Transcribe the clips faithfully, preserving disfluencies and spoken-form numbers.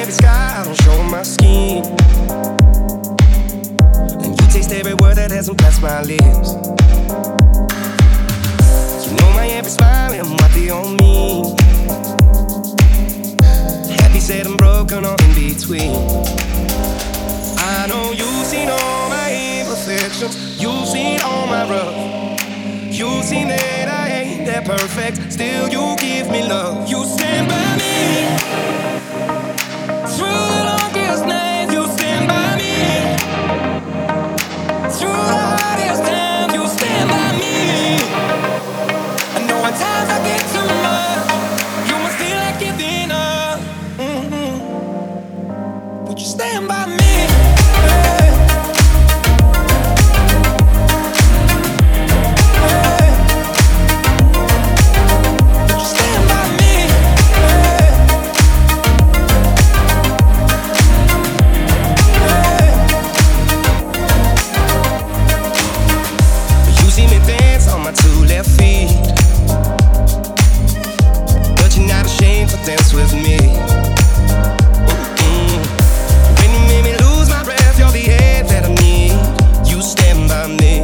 every sky, I don't show my skin. And you taste every word that hasn't passed my lips. You know my every smile and what they all mean. Happy, sad, and broken, or in between. I know you've seen all my imperfections. You've seen all my rough. You've seen that I ain't that perfect. Still you give me love. You stand by me through the longest night. You stand by me through the hardest times. You stand by me. I know at times I get too much. You must feel like giving up. Mm-hmm. Would you stand by me? Dance with me. Mm-mm. When you made me lose my breath, you're the air that I need. You stand by me.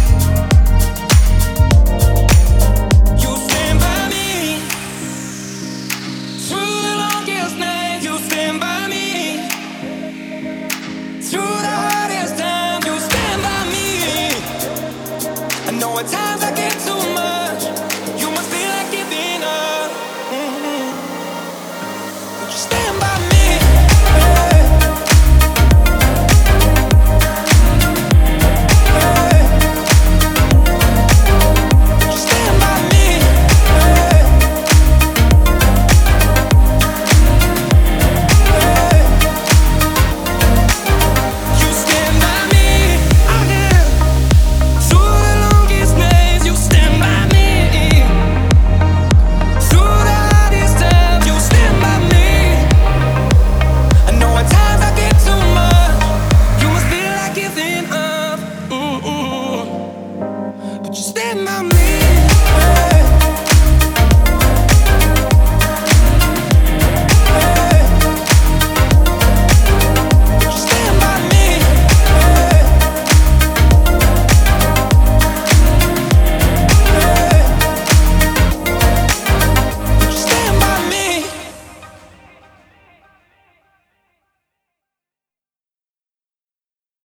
You stand by me through the longest night. You stand by me through the hardest times. You stand by me. I know at times I get too much. You must feel like giving up. Mm-hmm. Stand by me. Hey. Hey. Stand by me. Hey. Hey. You stand by me. I am. Through the longest nights, you stand by me. Through the hardest times, you stand by me. I know at times I get too much. You must feel like giving up. Mm-mm. But you stand by me. Hey.